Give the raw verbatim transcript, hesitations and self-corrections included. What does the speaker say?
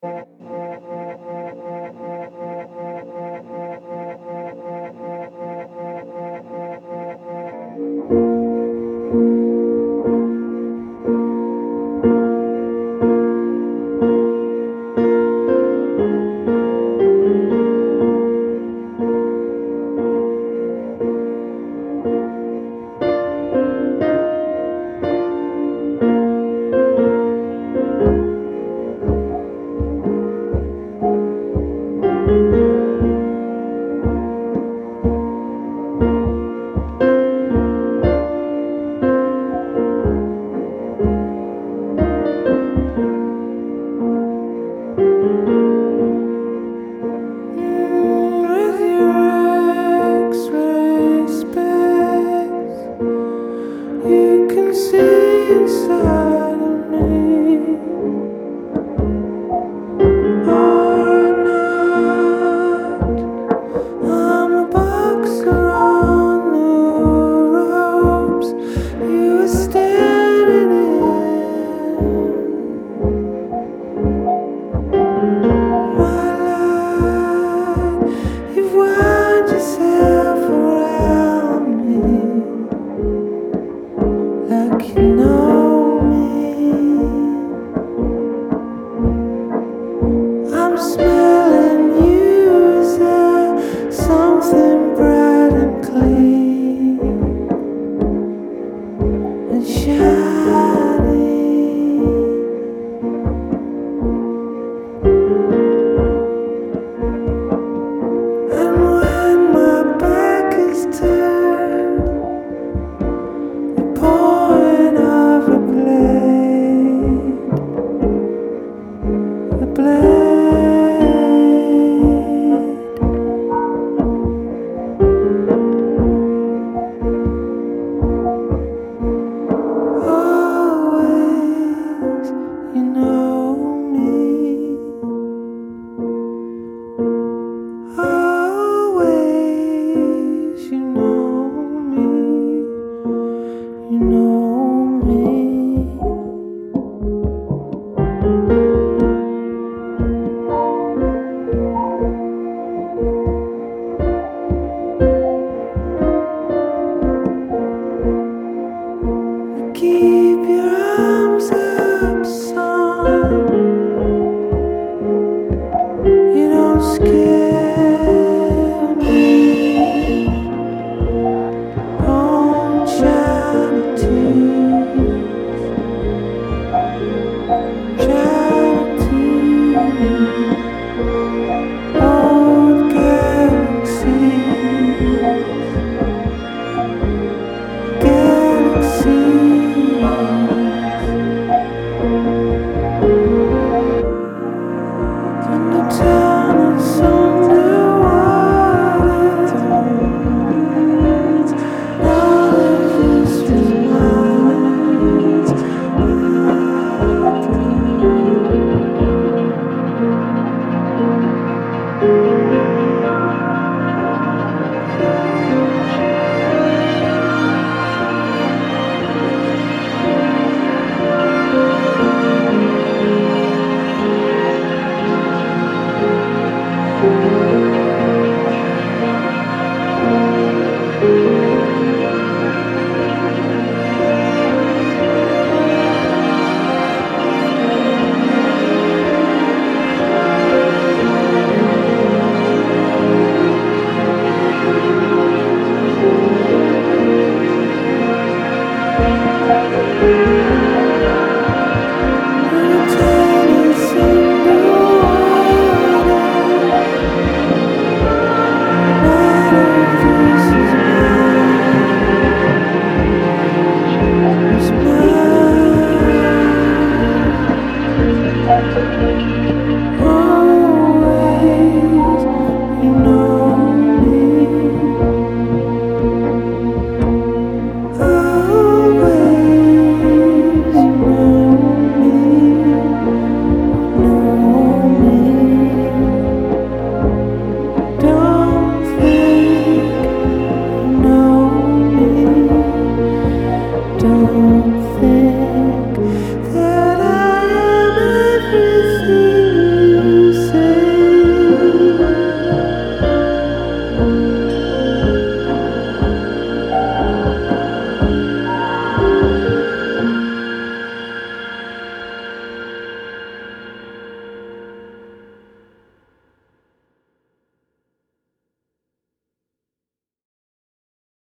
With your X-ray specs, you can see inside of me. Or not, I'm a boxer on the ropes you were standing in. My life, you've wound yourself around me like you know me. I'm smelling you as a something bright and clean and shiny. And when my back is turned, the point of a blade, the blade. Always, you know me. Always, you know me. You know me. Keep your arms up, son. You don't scare me. Old China teeth, China teeth, old galaxies, galaxies. And the town is underwater. All of this was mine. Oh